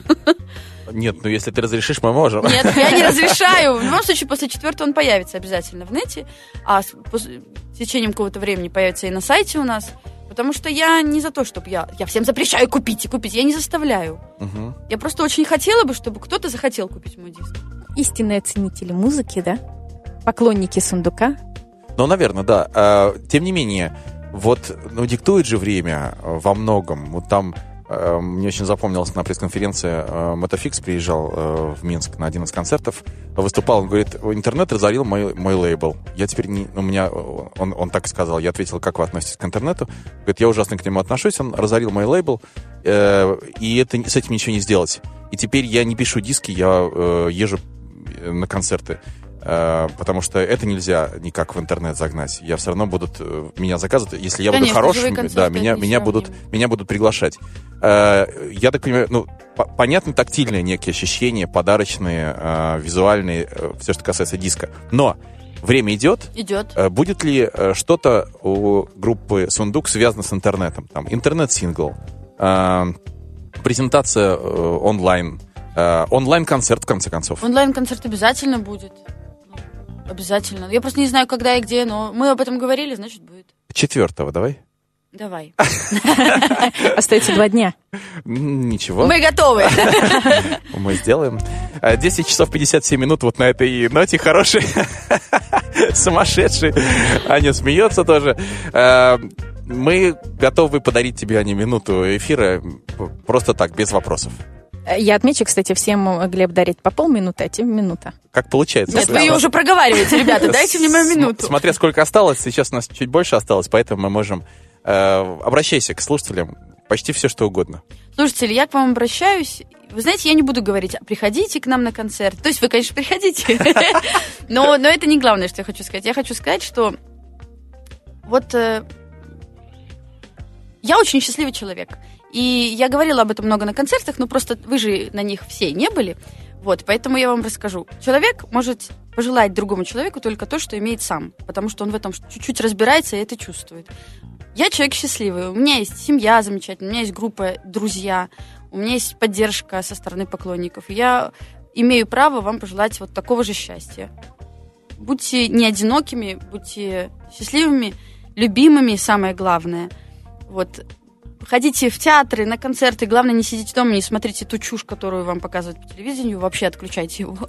Нет, ну если ты разрешишь, мы можем. Нет, я не разрешаю. В любом случае, после четвертого он появится обязательно в нете, а с, после, с течением какого-то времени появится и на сайте у нас. Потому что я не за то, чтобы я... Я всем запрещаю купить и купить. Я не заставляю. Угу. Я просто очень хотела бы, чтобы кто-то захотел купить мой диск. Истинные ценители музыки, да? Поклонники сундука. Ну, наверное, да. Тем не менее, вот, ну, диктует же время во многом. Вот там мне очень запомнилось на пресс-конференции, Мотофикс приезжал в Минск на один из концертов, выступал, он говорит: интернет разорил мой, мой лейбл. Я теперь не... У меня... Он, он так и сказал. Я ответил: как вы относитесь к интернету? Говорит: я ужасно к нему отношусь, он разорил мой лейбл, и это, с этим ничего не сделать. И теперь я не пишу диски, я езжу на концерты. Потому что это нельзя никак в интернет загнать. Я все равно будут меня заказывать. Если я Конечно, буду хорошим, да, меня, меня, будут, меня будут приглашать. Я так понимаю, ну, понятно, тактильные некие ощущения, подарочные, визуальные, все, что касается диска. Но время идет. Идет. Будет ли что-то у группы «Сундук» связано с интернетом? Там интернет-сингл, презентация онлайн, онлайн-концерт, в конце концов. Онлайн-концерт обязательно будет. Обязательно. Я просто не знаю, когда и где, но мы об этом говорили, значит, будет. Четвертого давай. Давай. Остается два дня. Ничего. Мы готовы. Мы сделаем. десять часов пятьдесят семь минут вот на этой ноте хорошей, сумасшедшей. Аня смеется тоже. Мы готовы подарить тебе, Аня, минуту эфира просто так, без вопросов. Я отмечу, кстати, всем Глеб дарит по полминуты, а тебе минута. Как получается? Нет, вы ее уже проговариваете, ребята, дайте мне мою минуту. Смотря сколько осталось, сейчас у нас чуть больше осталось, поэтому мы можем... Э, обращайся к слушателям, почти все, что угодно. Слушатели, я к вам обращаюсь. Вы знаете, я не буду говорить, приходите к нам на концерт. То есть вы, конечно, приходите. Но, но это не главное, что я хочу сказать. Я хочу сказать, что вот э, я очень счастливый человек. И я говорила об этом много на концертах, но просто вы же на них все не были. Вот, поэтому я вам расскажу. Человек может пожелать другому человеку только то, что имеет сам, потому что он в этом чуть-чуть разбирается и это чувствует. Я человек счастливый, у меня есть семья замечательная, у меня есть группа, друзья, у меня есть поддержка со стороны поклонников. И я имею право вам пожелать вот такого же счастья. Будьте не одинокими, будьте счастливыми, любимыми, самое главное. Вот. Ходите в театры, на концерты. Главное, не сидите дома, не смотрите ту чушь, которую вам показывают по телевидению. Вообще отключайте его.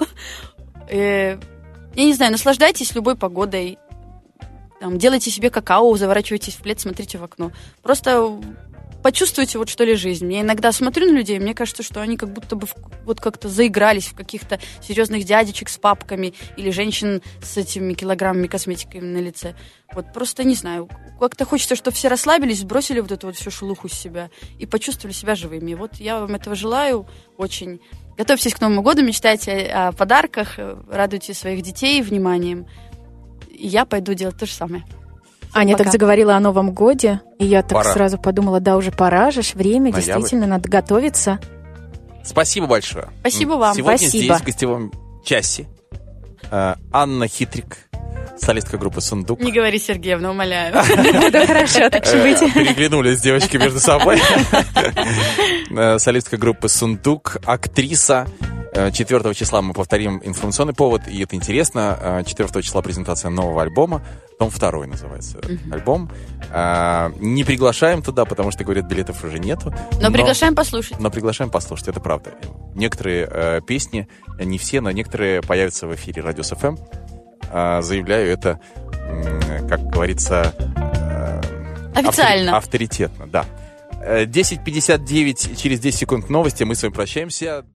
Я не знаю, наслаждайтесь любой погодой. Там, делайте себе какао, заворачивайтесь в плед, смотрите в окно. Просто почувствуйте, вот что ли, жизнь. Я иногда смотрю на людей, мне кажется, что они как будто бы в, вот как-то заигрались в каких-то серьезных дядечек с папками или женщин с этими килограммами косметики на лице. Вот просто не знаю. Как-то хочется, чтобы все расслабились, сбросили вот эту вот всю шелуху с себя и почувствовали себя живыми. И вот я вам этого желаю очень. Готовьтесь к Новому году, мечтайте о подарках, радуйте своих детей вниманием. И я пойду делать то же самое. Аня Пока. так заговорила о Новом годе, и я так Пора. сразу подумала, да, уже пора же, ж время, Ноябрь. действительно, надо готовиться. Спасибо большое. Спасибо вам. Сегодня Спасибо. здесь в гостевом часе э, Анна Хитрик, солистка группы «Сундук». Не говори, Сергеевна, умоляю. Да хорошо, так же быть. Э, Переглянулись девочки между собой. Э, Солистка группы «Сундук», актриса. Э, четвёртого числа мы повторим информационный повод, и это интересно. Э, четвёртого числа презентация нового альбома. Том второй называется альбом. Э, Не приглашаем туда, потому что, говорят, билетов уже нету. Но приглашаем послушать. Но приглашаем послушать, это правда. Некоторые э, песни, не все, но некоторые появятся в эфире Радиус эф эм. Э, заявляю это, э, как говорится... э, Официально. автори- авторитетно, да. Э, десять пятьдесят девять, через десять секунд новости, мы с вами прощаемся.